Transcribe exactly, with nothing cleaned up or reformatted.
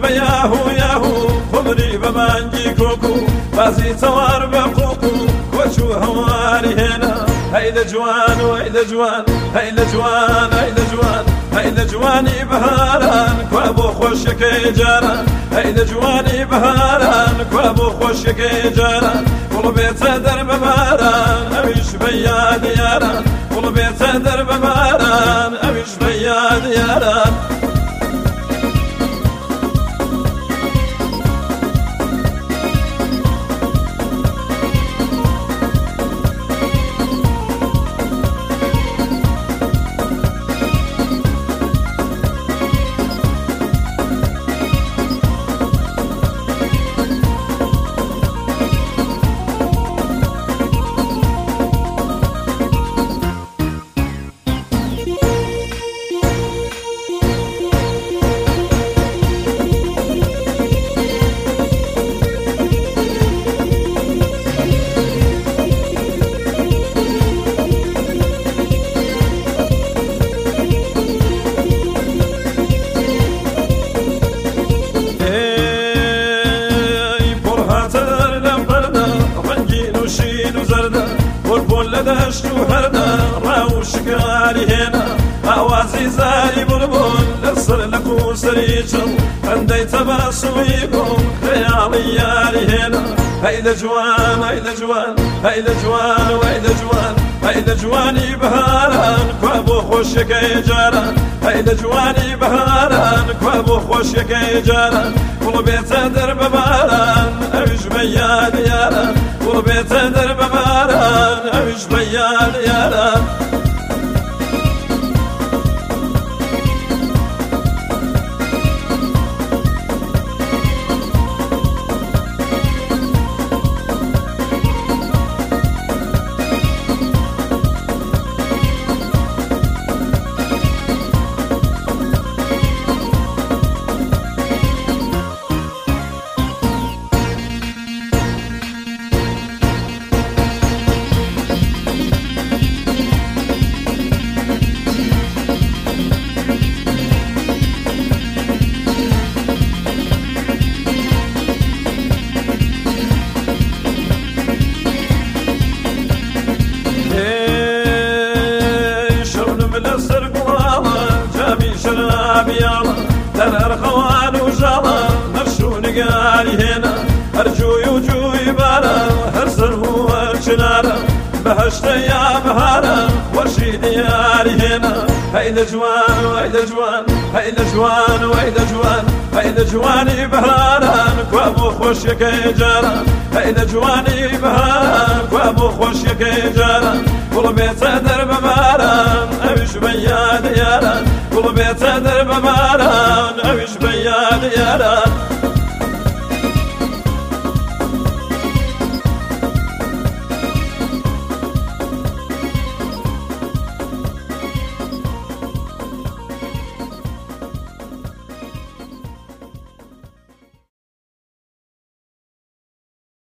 بياهو ياهو خمري بمانجي كوكو بازي توار بقوقو كوشو هواري هنا هيدا جوان وهيدا جوان هيدا جوان هيدا جوان هيدا جواني بهاران كوابو خوشك جاران هيدا جواني بهاران كوابو خوشك جاران كل بيت درب باران أمش بياد ياران كل بيت درب باران أمش بياد ياران دشت و هردا راوشك علي هنا اوازي زاري بلبل لصر لكو سريجل عندي تباسويكم خيالي يالي هنا هيدا جوان هيدا جوان هيدا جوان وهيدا جوان هيدا جواني بهاران كوابو خوشك جاران هيدا جواني بهاران كوابو خوشك جاران كل بيت درب باران اوش بياد ياران كل بيت درب باران اوش بياد ياران ترى خوان وجالا مرشون قالي هنا أرجوي وجوي بالا هرسر هو الشنارة بهشت يا بهارا وشي ديالي هنا هيدا جوان وهيدا جوان هيدا جوان وهيدا جوان هيدا جواني بهاران كوابو خوشك جاران هيدا جواني بهاران كوابو خوشك جاران كل بيت درب باران أمش بياد ياران كل بيت درب باران